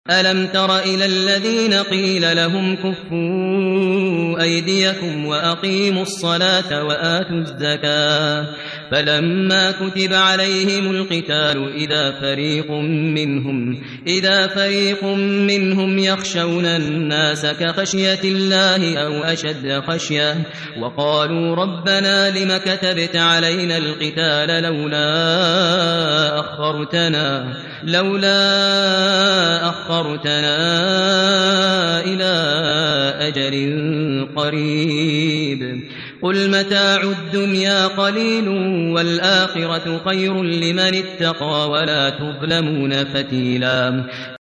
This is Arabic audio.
ألم تر إلى الذين قيل لهم كفوا أيديكم وأقيموا الصلاة وآتوا الزكاة فلما كتب عليهم القتال إذا فريق منهم يخشون الناس كخشية الله أو أشد خشية وقالوا ربنا لم كتبت علينا القتال لولا أخرتنا إلى أجل قريب قل متاع الدنيا قليل والآخرة خير لمن اتقى ولا تظلمون فتيلا